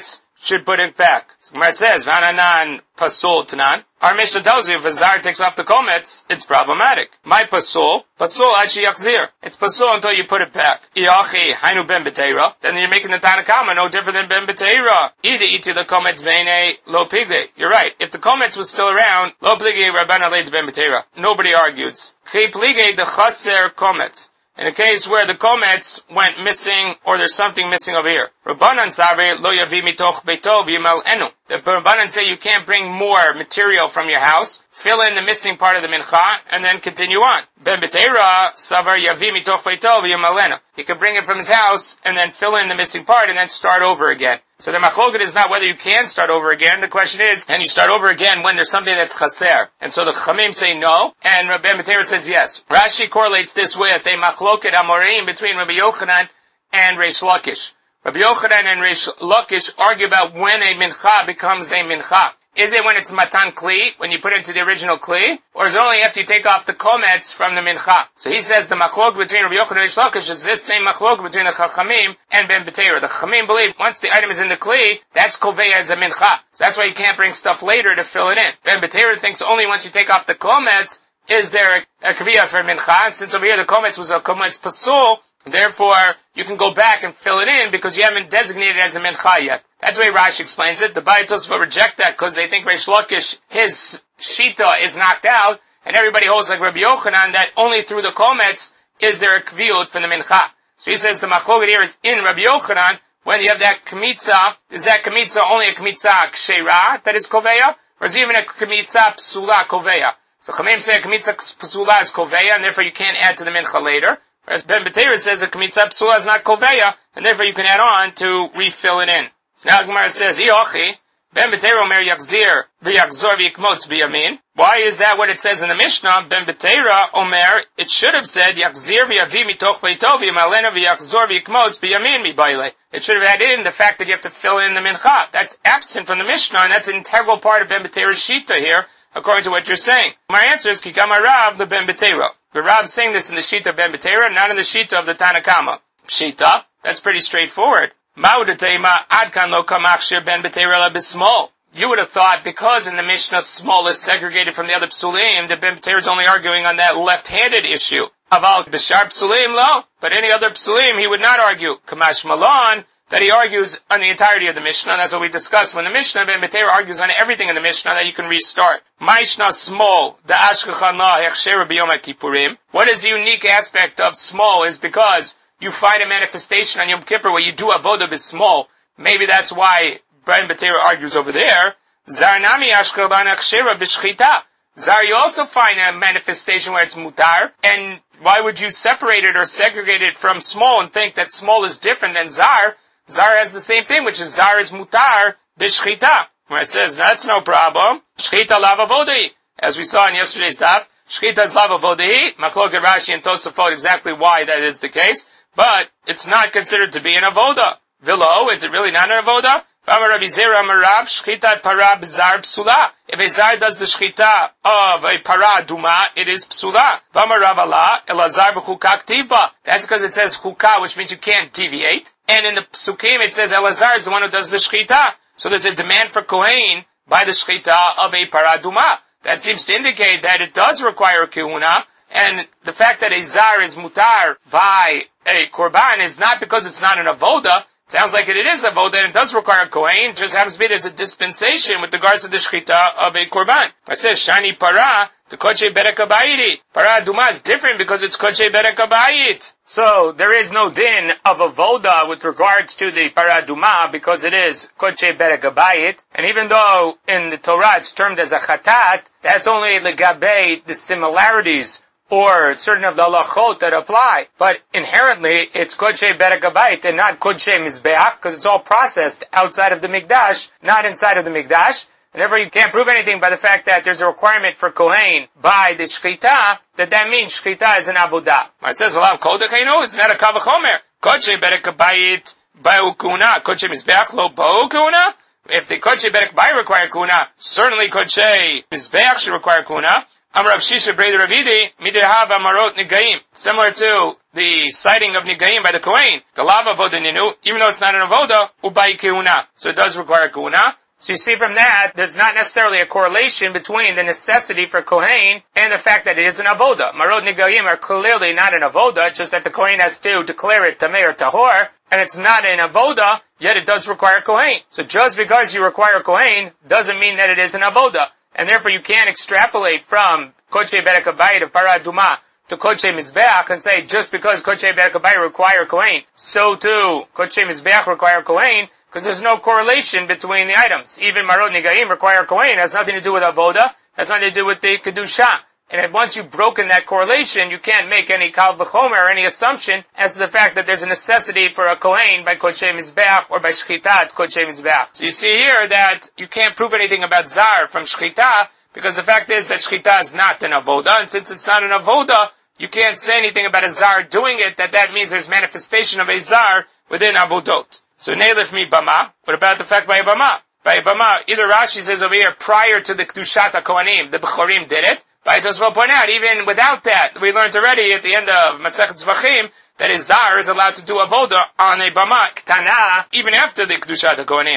should put it back. So Gemara says, Vananan pasul tanan. Our Mishnah tells you if a zar takes off the kometz, it's problematic. My pasul achi yakzir. It's pasul until you put it back. Iachi hainu ben beteira. Then you're making the Tanakama no different than ben beteira. Iti the kometz vene lo pigle. You're right. If the kometz was still around, lo plige rabbana leid ben beteira. Nobody argues. Chi plige the chaser kometz. In a case where the kometz went missing, or there's something missing over here. Rabbanan savre lo yavi mitoch beito b'yimal enu. The Rabbanan say you can't bring more material from your house, fill in the missing part of the mincha, and then continue on. Ben beteira savar yavi mitoch beito b'yimal enu. He can bring it from his house, and then fill in the missing part, and then start over again. So the machloket is not whether you can start over again. The question is, can you start over again when there's something that's chaser? And so the chamim say no, and Rabbi Matera says yes. Rashi correlates this with a machloket amorim between Rabbi Yochanan and Reish Lakish. Rabbi Yochanan and Reish Lakish argue about when a mincha becomes a mincha. Is it when it's matan kli, when you put it into the original kli? Or is it only after you take off the kometz from the mincha? So he says the machlok between Rabbi Yochanan and Reish Lakish is this same machlok between the Chachamim and Ben Beteira. The Chachamim believe once the item is in the kli, that's koveya as a mincha. So that's why you can't bring stuff later to fill it in. Ben Beteira thinks only once you take off the kometz is there a kaviyah for mincha. And since over here the kometz was a kometz pasul, therefore you can go back and fill it in because you haven't designated it as a mincha yet. That's the way Rashi explains it. The Bayit Tosfot reject that because they think Reish Lakish, his shita is knocked out, and everybody holds like Rabbi Yochanan that only through the kometz is there a kviyut for the mincha. So he says the machloket here is in Rabbi Yochanan, when you have that kmitza, is that kmitza only a kmitza kshera that is koveya, or is it even a kmitza psula koveya? So Chamim say a kmitza psula is koveya, and therefore you can't add to the mincha later. Whereas Ben Beteira says a kmitza psula is not koveya, and therefore you can add on to refill it in. So now Gemara says, Iochi, Ben Beteira omer yakzir v'yakzor v'yikmotz b'yamin. Why is that what it says in the Mishnah? Ben Beteira omer, it should have said, yakzir v'yavi mitoch beito v'yamalena v'yakzor v'yikmotz b'yamin mibayle. It should have added in the fact that you have to fill in the mincha. That's absent from the Mishnah, and that's an integral part of Ben Beteira's shita here, according to what you're saying. My answer is, Kikama Rav the Ben Beteira. The Rav saying this in the shita of Ben Beteira, not in the shita of the Tanakama. Shita, that's pretty straightforward. You would have thought because in the Mishnah small is segregated from the other psulim, the Ben Beteira is only arguing on that left-handed issue. Aval b'shar psulim lo, but any other psulim he would not argue. Kamash Malon, that he argues on the entirety of the Mishnah. That's what we discussed. When the Mishnah, Ben Beteira argues on everything in the Mishnah that you can restart. Maishna small, the ashkechana hechsher b'yom kippurim. What is the unique aspect of small is because you find a manifestation on Yom Kippur where you do avodah b'small. Maybe that's why Ben Beteira argues over there. Zar nami ashkelban akshera b'shchita. Zar, you also find a manifestation where it's mutar. And why would you separate it or segregate it from small and think that small is different than zar? Zar has the same thing, which is zar is mutar b'shchita. Where it says that's no problem. Shchita lav avodai. As we saw in yesterday's daf, shchita is lav avodai. Machloket Rashi and Tosafot exactly why that is the case. But it's not considered to be an avoda. Vilo, is it really not an avoda? If a zar does the shchita of a para duma, it is psula. That's because it says chukah, which means you can't deviate. And in the psukim it says Elazar is the one who does the shchita. So there's a demand for kohen by the shchita of a para duma. That seems to indicate that it does require kehuna. And the fact that a zar is mutar by a korban is not because it's not an avoda. It sounds like it is avoda and it does require a kohen. It just happens to be there's a dispensation with regards to the shchita of a korban. It says shani para to koche berek habayit. Para duma is different because it's koche berek habayit. So there is no din of avoda with regards to the para duma because it is koche berek habayit. And even though in the Torah it's termed as a chatat, that's only legabe the similarities or certain of the halachot that apply. But inherently, it's Kodshe Berek Habayit and not Kodshe Mizbeach, because it's all processed outside of the Mikdash, not inside of the Mikdash. And therefore you can't prove anything by the fact that there's a requirement for Kohen by the Shchita, that means Shchita is an Avodah. It says, well, Kodechenu, it's not a Kavachomer. Kodshe Berek Habayit, Ba'u Kuna, Kodshe Mizbeach, Lo Ba'u Kuna. If the Kodshe Berek Habayit require Kuna, certainly Kodshe Mizbeach should require Kuna. Amrav Shisha Breder Ravidi, Midehava Marot Negaim. Similar to the citing of Nigaim by the Kohen, the lava avoda ninu, even though it's not an avoda, ubai keuna. So it does require keuna. So you see from that, there's not necessarily a correlation between the necessity for Kohen and the fact that it is an avoda. Marot Nigayim are clearly not an avoda, just that the Kohen has to declare it tameh or tahor, and it's not an avoda, yet it does require Kohen. So just because you require Kohen doesn't mean that it is an avoda. And therefore you can't extrapolate from Kodshe Berek Habayit of Parah Adumah to Kodshe Mizbeach and say just because Kodshe Berek Habayit require Kohen, so too Kodshe Mizbeach require Kohen, because there's no correlation between the items. Even Marot Nigaim require Kohen, has nothing to do with Avoda, has nothing to do with the Kedusha. And once you've broken that correlation, you can't make any Kal V'chomer or any assumption as to the fact that there's a necessity for a Kohen by Kodshe Mizbeach or by Shchitat Kodshe Mizbeach. So you see here that you can't prove anything about Zar from Shchita, because the fact is that Shchita is not an Avoda, and since it's not an Avoda, you can't say anything about a Zar doing it, that means there's manifestation of a Zar within Avodot. So Neilif mi Bama. What about the fact by Bama? By Bama, either Rashi says over here, prior to the Kedushat HaKohanim, the Bechorim did it. But it does well point out, even without that, we learned already at the end of Masechet Zvachim, that a Zar is allowed to do Avoda on a Bama, Ktana, even after the Kedushat HaKohanim.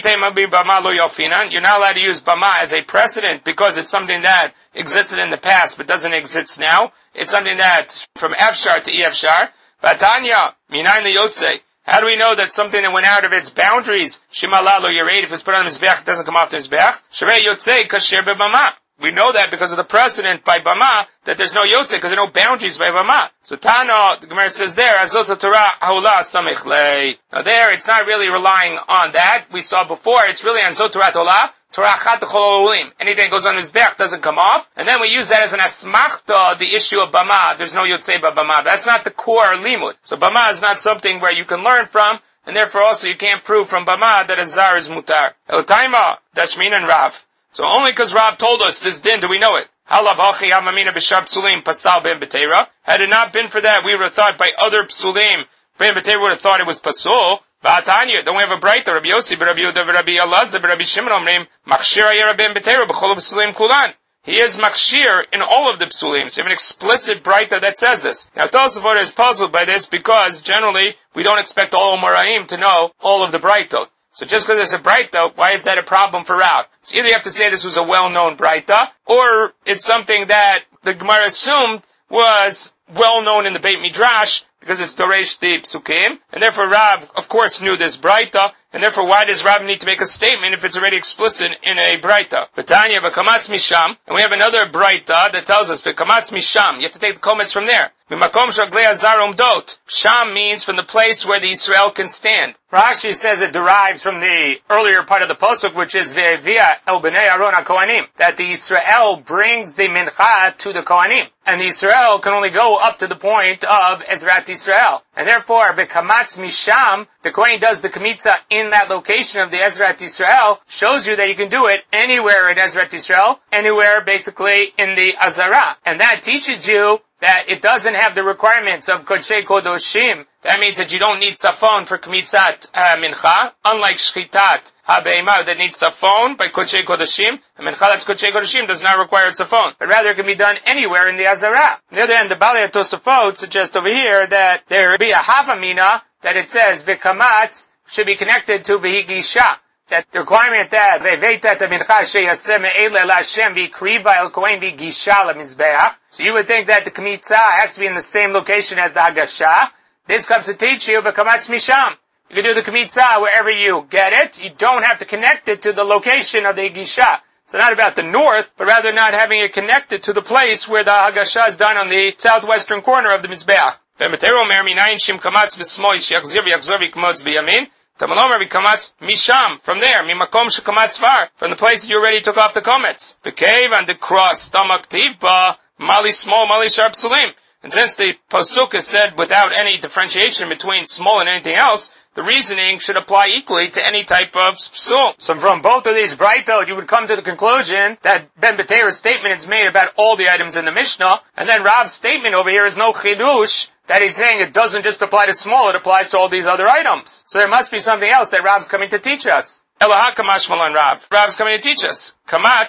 You're not allowed to use Bama as a precedent because it's something that existed in the past but doesn't exist now. It's something that's from Efshar to Efshar. Vatanya, Minayin Yotze. How do we know that something that went out of its boundaries, Shimala lo Yered, if it's put on the Mizbeach, it doesn't come off the Mizbeach? Shrei Yotzei kasher beBama. We know that because of the precedent by Bama, that there's no Yotzei, because there are no boundaries by Bama. So Tana, the Gemara says there, Azot Torah Haula Samech Lei. Now there, it's not really relying on that. We saw before, it's really on Zot Torah Tola. Torah Chat Chol Olim. Anything that goes on his back doesn't come off. And then we use that as an asmachta, the issue of Bama. There's no Yotzei by Bama. That's not the core limud. So Bama is not something where you can learn from, and therefore also you can't prove from Bama that a Zar is mutar. El Taima, Dashmin and Rav. So only because Rav told us this din do we know it. Halav Achi Amamina B'Shar Psulim Pasal Ben B'Teira. Had it not been for that, we would have thought by other Psulim, Ben B'Teira would have thought it was Pasul. Ba'atanya, don't we have a brighter, Rabbi Yossi, Rabbi Yehuda, Rabbi Elazar, Rabbi Shimon Omrim, Machshir Ayera Ben B'Teira, B'chol Psulim Kulan. He is Machshir in all of the Psulim. So you have an explicit brighter that says this. Now Tosafot is puzzled by this because generally we don't expect all Moraim to know all of the brighter. So just because there's a Breita, why is that a problem for Rav? So either you have to say this was a well-known Breita, or it's something that the Gemara assumed was well-known in the Beit Midrash, because it's Doresh the Psukim, and therefore Rav, of course, knew this Breita, and therefore why does Rav need to make a statement if it's already explicit in a Breita? V'tanya v'kamatz misham, and we have another Breita that tells us, v'kamatz misham, you have to take the comments from there. Mimakom shaglei azar umdot. Sham means from the place where the Israel can stand. Rashi says it derives from the earlier part of the Pasuk, which is Ve'evia el b'nei Aaron HaKohanim, that the Israel brings the mincha to the Kohanim. And the Israel can only go up to the point of Ezrat Israel. And therefore, B'kamatz misham, the Kohen does the Kmitza in that location of the Ezrat Israel, shows you that you can do it anywhere in Ezrat Israel, anywhere basically in the Azara. And that teaches you that it doesn't have the requirements of Kodshei Kodoshim. That means that you don't need Safon for Kmitzat Mincha, unlike Shchitat HaBeimah that needs Safon by Kodshei Kodoshim. And Mincha that's Kodshei Kodoshim does not require Safon, but rather it can be done anywhere in the Azara. On the other hand, the Balei Tosafot suggests over here that there be a Havamina that it says V'kamatz should be connected to V'higisha. That the requirement that Ve'veitat mincha sheyaseh me'ele la'Hashem v'ikriva el kohen v'gisha l'mizbeach. So you would think that the Kmitza has to be in the same location as the Hagasha. This comes to teach you v'kamatz misham. You can do the Kmitza wherever you get it. You don't have to connect it to the location of the Gisha. It's not about the north, but rather not having it connected to the place where the Hagasha is done on the southwestern corner of the Mizbeach. Ve'metero mer minayin shim kamatz v'smoi sheyachzir v'yachzor v'yikmotz v'yamin. Tamalomer v'kamatz misham, from there, mimakom shekamatz var, from the place that you already took off the komets. The cave and the cross, stomach tivba, mali small, mali sharp sulim. And since the pasuk is said without any differentiation between small and anything else, the reasoning should apply equally to any type of psul. So from both of these Braitot, you would come to the conclusion that Ben B'Teira's statement is made about all the items in the Mishnah, and then Rav's statement over here is no chidush, that he's saying it doesn't just apply to small, it applies to all these other items. So there must be something else that Rav's coming to teach us. Eloha kamash malon Rav. Rav's coming to teach us. Kamatz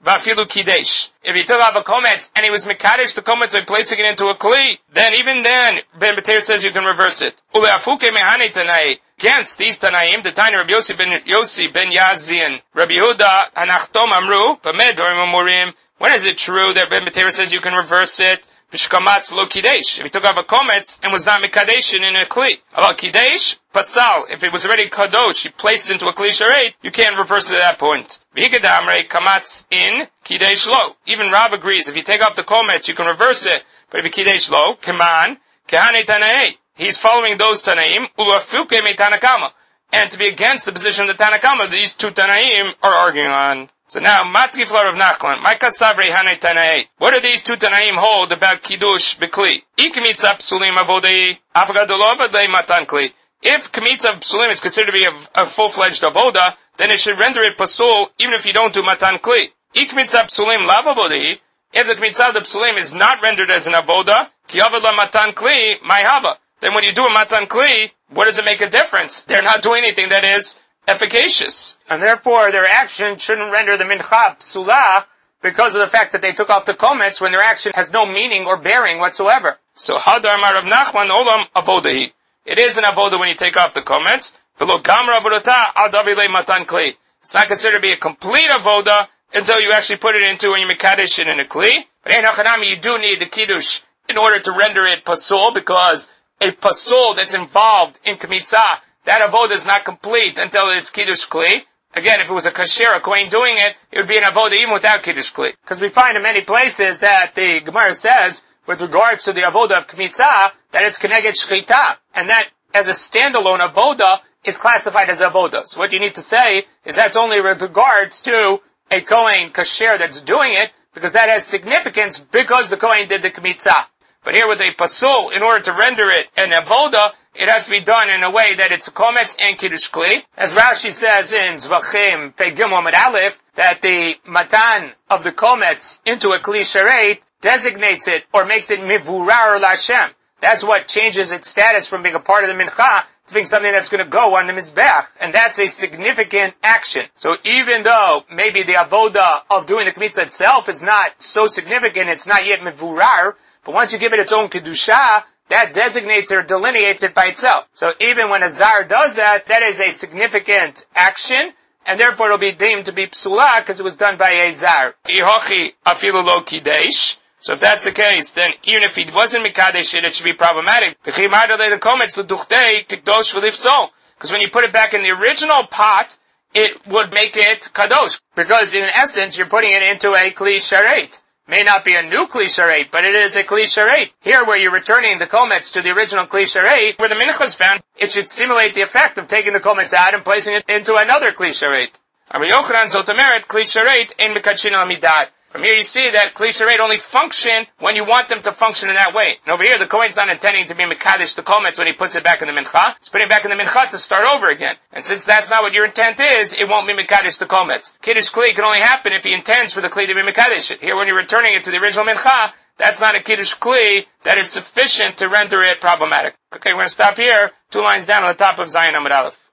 Vafilu Kidesh. If he took off a kometz and he was mekadesh the kometz by placing it into a kli, then even then, Ben Batir says you can reverse it. Uleafuke mehane tanai. Against these Tanaim, the Tanya Rabbi Yossi ben Yazin, Rabbi Yehuda, Anachtom Amru, Bamedorim Amurim. When is it true that Ben Batir says you can reverse it? B'shkamatz v'lo kidesh. If he took off a kometz and was not mekadesh in a kli. About kidesh, pasal. If it was already kadosh, he placed it into a kli shareit, you can't reverse it at that point. V'hikadamrei kamatz in, kidesh lo. Even Rav agrees, if you take off the kometz, you can reverse it. But if you kidesh lo, keman, kehane tanei. He's following those Tanaim, ulafuke me Tanakama. And to be against the position of the Tanakama, these two Tanaim are arguing on. So now, Matkif Rav Nachman, Maika Savre Hane Tanae. What do these two Tanaim hold about Kiddush B'Kli? Ikmitza Psulim Avodei, Avgadolova Matan Kli. If Kmitza Psulim is considered to be a full-fledged avoda, then it should render it pasul even if you don't do Matan Kli. Ikmitza Psulim Lavabodei. If the Kmitza of the Psulim is not rendered as an avoda, Ki Avadla Matan Kli, Mayhava. Then when you do a Matan Kli, what does it make a difference? They're not doing anything that is efficacious. And therefore, their action shouldn't render the Mincha Psula because of the fact that they took off the kometz when their action has no meaning or bearing whatsoever. So, Hadar Marav Nachman Olam Avodahi. It is an avoda when you take off the kometz. V'lo Gamra Avodata Al Davile Matan Kli. It's not considered to be a complete avoda until you actually put it into when you mekadesh it in a Kli. But Ein HaChanami, you do need the Kiddush in order to render it pasul because a pasul that's involved in kmitza, that avoda is not complete until it's kiddush kli. Again, if it was a kasher, a kohen doing it, it would be an avoda even without kiddush kli. Because we find in many places that the Gemara says, with regards to the avoda of kmitza, that it's keneged shchita, and that as a standalone avoda is classified as avoda. So what you need to say is that's only with regards to a kohen kasher that's doing it, because that has significance because the kohen did the kmitza. But here with a pasul, in order to render it an avoda, it has to be done in a way that it's a kometz and kiddush kli. As Rashi says in Zvachim Pei Gimel Amud Aleph, that the matan of the kometz into a kli shareit designates it or makes it mivurar l'Hashem. That's what changes its status from being a part of the mincha to being something that's going to go on the mizbeach. And that's a significant action. So even though maybe the avoda of doing the kmitza itself is not so significant, it's not yet mivurar, but once you give it its own kedusha, that designates or delineates it by itself. So even when a zar does that, that is a significant action, and therefore it'll be deemed to be psula because it was done by a zar. Ihochi afilu lo kidesh. So if that's the case, then even if he wasn't mikadesh it should be problematic. Because when you put it back in the original pot, it would make it kadosh. Because in essence, you're putting it into a kli shareit. May not be a new kli shareit, but it is a kli shareit. Here, where you're returning the kometz to the original kli shareit, where the mincha is found, it should simulate the effect of taking the kometz out and placing it into another kli shareit. Rabbi Yochanan zotameret kli shareit in mekadshin al midat. From here you see that kli shareit only function when you want them to function in that way. And over here, the kohen's not intending to be mekadesh the kometz when he puts it back in the mincha. It's putting it back in the mincha to start over again. And since that's not what your intent is, it won't be mekadesh the kometz. Kiddush kli can only happen if he intends for the kli to be mekadesh it. Here, when you're returning it to the original mincha, that's not a kiddush kli that is sufficient to render it problematic. Okay, we're going to stop here. 2 lines down on the top of Zayin Amud Aleph.